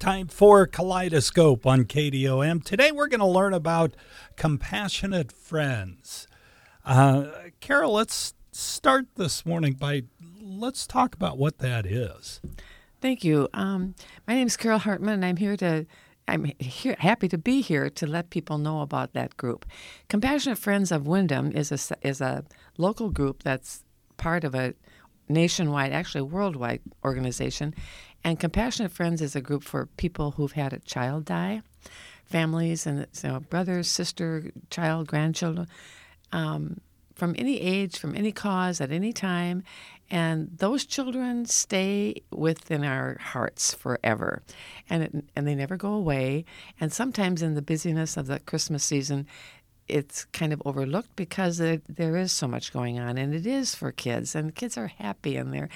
Time for Kaleidoscope on KDOM. Today we're going to learn about compassionate friends. Carol, let's start this morning let's talk about what that is. Thank you. My name is Carol Hartman, and I'm happy to be here to let people know about that group. Compassionate Friends of Windham is a local group that's part of a nationwide, actually worldwide organization. And Compassionate Friends is a group for people who've had a child die, families and brothers, sister, child, grandchildren, from any age, from any cause, at any time. And those children stay within our hearts forever, and they never go away. And sometimes in the busyness of the Christmas season, it's kind of overlooked because there is so much going on, and it is for kids, and kids are happy, and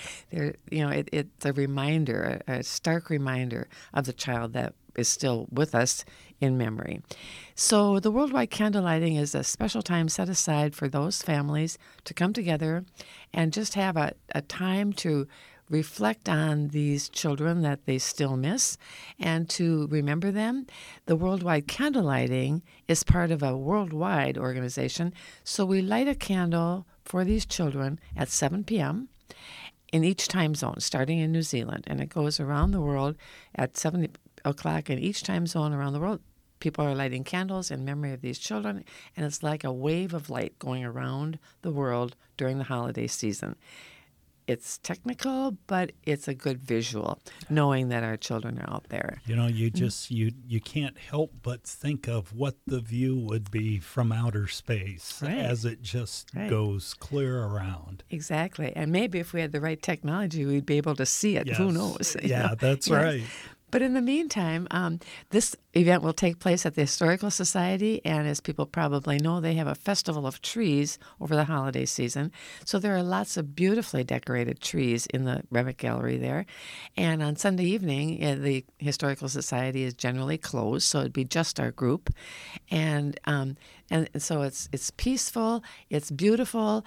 it's a reminder, a stark reminder of the child that is still with us in memory. So the Worldwide Candlelighting is a special time set aside for those families to come together and just have a time to reflect on these children that they still miss and to remember them. The Worldwide Candlelighting is part of a worldwide organization, so we light a candle for these children at 7 p.m. in each time zone, starting in New Zealand, and it goes around the world at 7 o'clock in each time zone around the world. People are lighting candles in memory of these children, and it's like a wave of light going around the world during the holiday season. It's technical, but it's a good visual, knowing that our children are out there. You know, you can't help but think of what the view would be from outer space as it just goes clear around. Exactly. And maybe if we had the right technology, we'd be able to see it. Yes. Who knows? Yeah, that's right. But in the meantime, this event will take place at the Historical Society, and as people probably know, they have a festival of trees over the holiday season. So there are lots of beautifully decorated trees in the Remick Gallery there. And on Sunday evening, the Historical Society is generally closed, so it'd be just our group. And so it's peaceful, it's beautiful,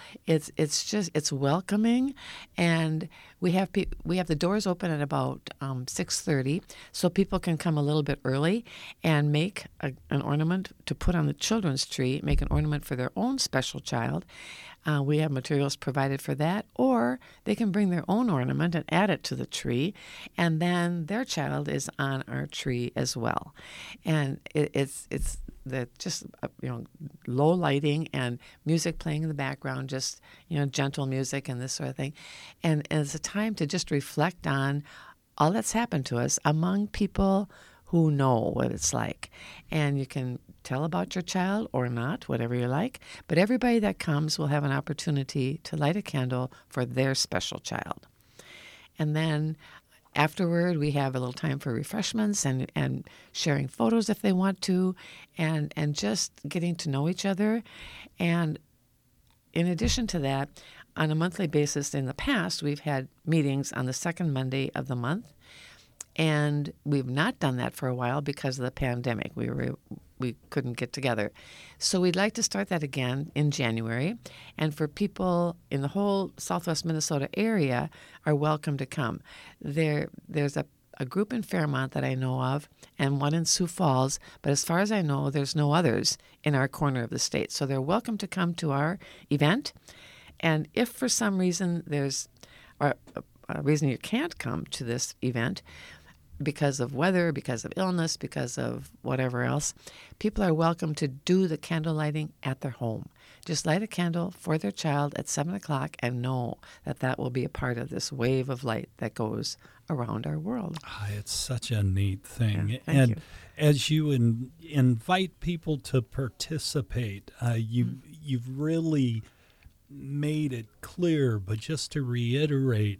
it's welcoming, and we have the doors open at about 6:30, so people can come a little bit early and make an ornament to put on the children's tree, make an ornament for their own special child. We have materials provided for that, or they can bring their own ornament and add it to the tree, and then their child is on our tree as well. And it's low lighting and music playing in the background, just gentle music and this sort of thing, and it's a time to just reflect on all that's happened to us among people who know what it's like. And you can tell about your child or not, whatever you like, but everybody that comes will have an opportunity to light a candle for their special child. And then afterward, we have a little time for refreshments and sharing photos if they want to, and just getting to know each other. And in addition to that, on a monthly basis in the past, we've had meetings on the second Monday of the month, and we've not done that for a while because of the pandemic. We couldn't get together. So we'd like to start that again in January. And for people in the whole Southwest Minnesota area are welcome to come. There's a group in Fairmont that I know of and one in Sioux Falls, but as far as I know, there's no others in our corner of the state. So they're welcome to come to our event. And if for some reason there's a reason you can't come to this event, because of weather, because of illness, because of whatever else, people are welcome to do the candle lighting at their home. Just light a candle for their child at 7 o'clock and know that will be a part of this wave of light that goes around our world. It's such a neat thing. Yeah, thank you. As you invite people to participate, you've really made it clear, but just to reiterate,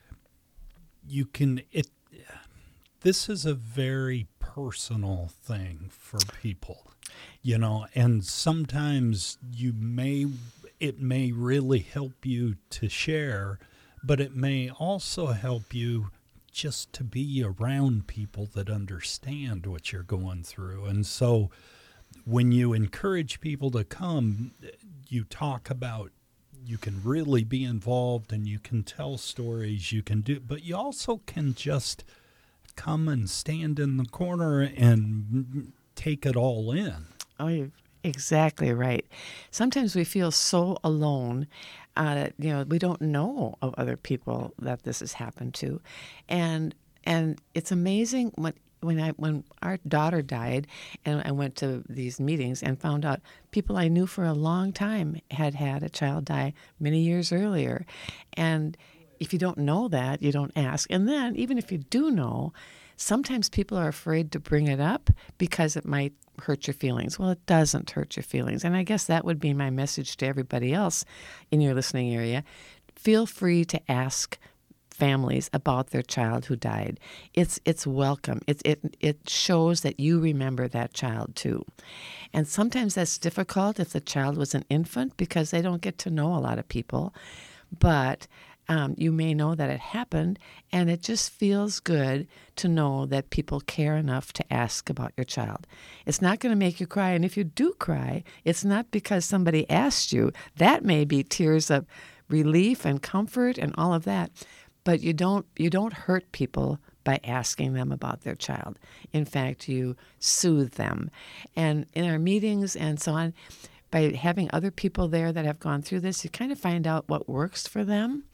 this is a very personal thing for people, and sometimes it may really help you to share, but it may also help you just to be around people that understand what you're going through. And so when you encourage people to come, you talk about you can really be involved and you can tell stories, you can do, but you also can just come and stand in the corner and take it all in. Oh, you're exactly right. Sometimes we feel so alone. We don't know of other people that this has happened to, and it's amazing when our daughter died, and I went to these meetings and found out people I knew for a long time had a child die many years earlier, and if you don't know that, you don't ask. And then even if you do know, sometimes people are afraid to bring it up because it might hurt your feelings. Well, it doesn't hurt your feelings. And I guess that would be my message to everybody else in your listening area. Feel free to ask families about their child who died. It's welcome. It shows that you remember that child too. And sometimes that's difficult if the child was an infant because they don't get to know a lot of people. But you may know that it happened, and it just feels good to know that people care enough to ask about your child. It's not going to make you cry, and if you do cry, it's not because somebody asked you. That may be tears of relief and comfort and all of that, but you don't hurt people by asking them about their child. In fact, you soothe them. And in our meetings and so on, by having other people there that have gone through this, you kind of find out what works for them.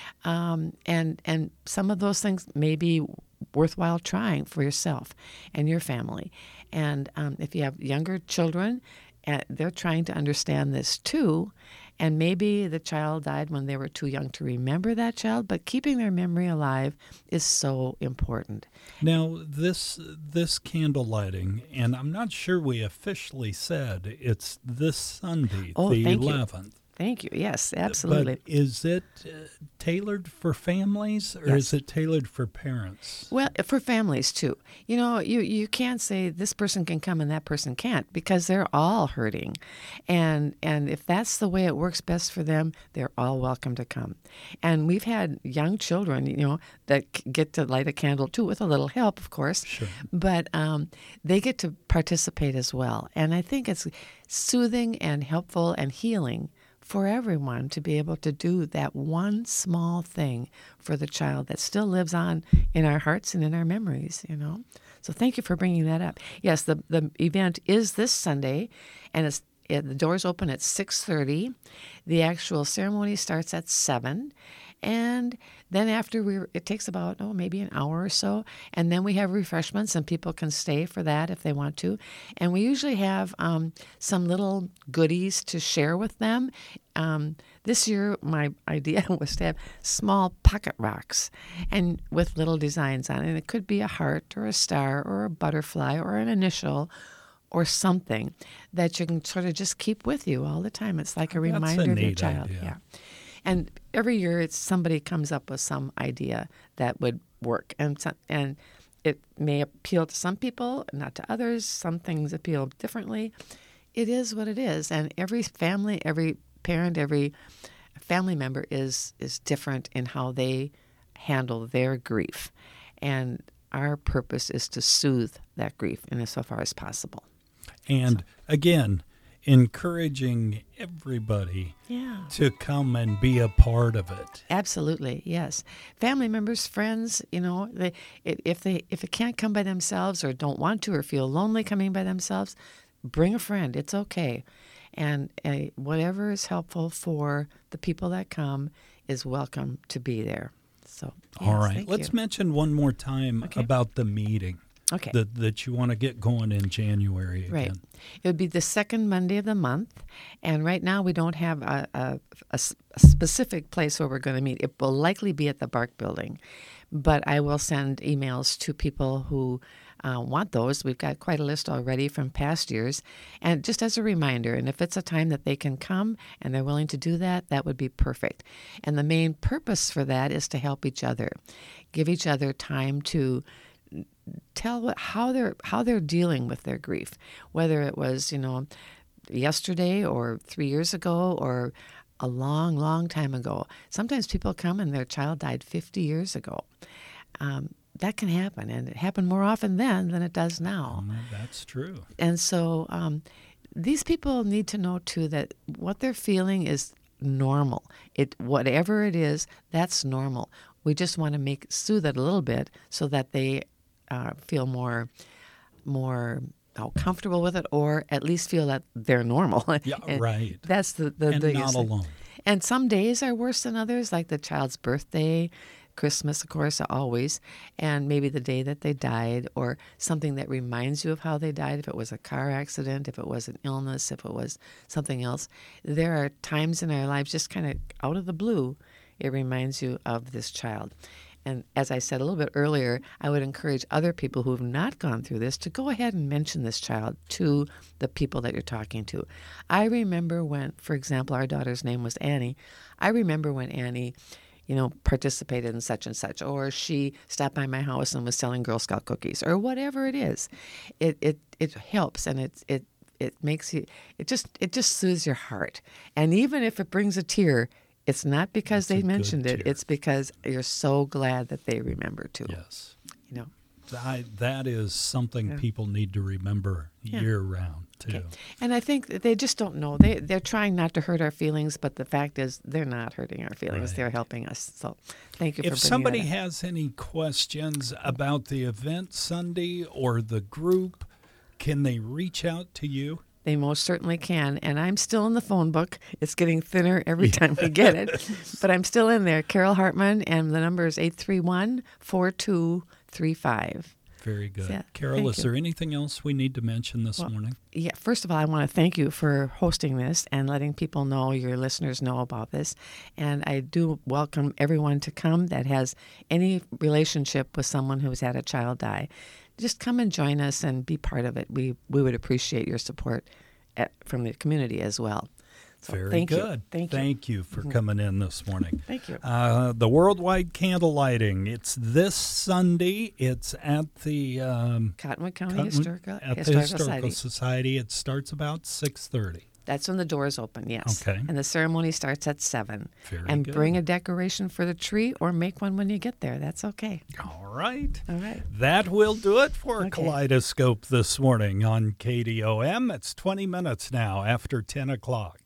And some of those things may be worthwhile trying for yourself and your family. And if you have younger children, they're trying to understand this too. And maybe the child died when they were too young to remember that child, but keeping their memory alive is so important. Now, this candle lighting, and I'm not sure we officially said it's this Sunday, the 11th. Thank you. Yes, absolutely. But is it tailored for families, or is it tailored for parents? Well, for families too. You know, you can't say this person can come and that person can't, because they're all hurting. And if that's the way it works best for them, they're all welcome to come. And we've had young children, that get to light a candle too, with a little help, of course. Sure. But they get to participate as well. And I think it's soothing and helpful and healing for everyone to be able to do that one small thing for the child that still lives on in our hearts and in our memories, So thank you for bringing that up. Yes, the event is this Sunday, and the doors open at 6:30. The actual ceremony starts at 7. And then after it takes about, maybe an hour or so. And then we have refreshments, and people can stay for that if they want to. And we usually have some little goodies to share with them. This year, my idea was to have small pocket rocks and with little designs on it. And it could be a heart or a star or a butterfly or an initial or something that you can sort of just keep with you all the time. It's like a reminder of your child. Idea. Yeah. And every year, somebody comes up with some idea that would work, and it may appeal to some people, not to others. Some things appeal differently. It is what it is, and every family, every parent, every family member is different in how they handle their grief, and our purpose is to soothe that grief in so far as possible. And again, encouraging everybody to come and be a part of it. Absolutely, yes. Family members, friends, if they can't come by themselves or don't want to or feel lonely coming by themselves, bring a friend. It's okay. And whatever is helpful for the people that come is welcome to be there. So, yes, all right. Let's mention one more time about the meeting. Okay. That you want to get going in January again. Right. It would be the second Monday of the month, and right now we don't have a specific place where we're going to meet. It will likely be at the Bark Building, but I will send emails to people who want those. We've got quite a list already from past years, and just as a reminder, and if it's a time that they can come and they're willing to do that, that would be perfect. And the main purpose for that is to help each other, give each other time to tell how they're dealing with their grief, whether it was yesterday or 3 years ago or a long, long time ago. Sometimes people come and their child died 50 years ago. That can happen, and it happened more often then than it does now. That's true. And so these people need to know too that what they're feeling is normal. Whatever it is, that's normal. We just want to soothe it a little bit so that they feel more comfortable with it, or at least feel that they're normal. Yeah, And right. That's the And biggest not thing. alone. And some days are worse than others, like the child's birthday, Christmas, of course, always, and maybe the day that they died, or something that reminds you of how they died, if it was a car accident, if it was an illness, if it was something else. There are times in our lives, just kind of out of the blue, it reminds you of this child. And as I said a little bit earlier, I would encourage other people who have not gone through this to go ahead and mention this child to the people that you're talking to. I remember when, for example, our daughter's name was Annie. I remember when Annie, participated in such and such, or she stopped by my house and was selling Girl Scout cookies, or whatever it is. It helps, and it makes you, it just soothes your heart. And even if it brings a tear, it's not because they mentioned it. It's because you're so glad that they remember too. Yes. You know. That is something people need to remember year round too. Okay. And I think that they just don't know. They're trying not to hurt our feelings, but the fact is they're not hurting our feelings. Right. They're helping us. So thank you for bringing If somebody that up. has any questions about the event Sunday or the group, can they reach out to you? They most certainly can. And I'm still in the phone book. It's getting thinner every time we get it. But I'm still in there. Carol Hartman, and the number is 831-4235. Very good. Yeah, Carol, thank is you. there anything else we need to mention this morning? Yeah, first of all, I want to thank you for hosting this and letting people know, your listeners know about this. And I do welcome everyone to come that has any relationship with someone who's had a child die. Just come and join us and be part of it. We would appreciate your support from the community as well. So Very thank good. You. Thank you for coming in this morning. Thank you. The Worldwide Candle Lighting. It's this Sunday. It's at the Cottonwood County Historical Society. It starts about 6:30. That's when the doors open, yes. Okay. And the ceremony starts at 7. Very and good. bring a decoration for the tree or make one when you get there. That's okay. All right. All right. That will do it for Okay. Kaleidoscope this morning on KDOM. It's 20 minutes now after 10 o'clock.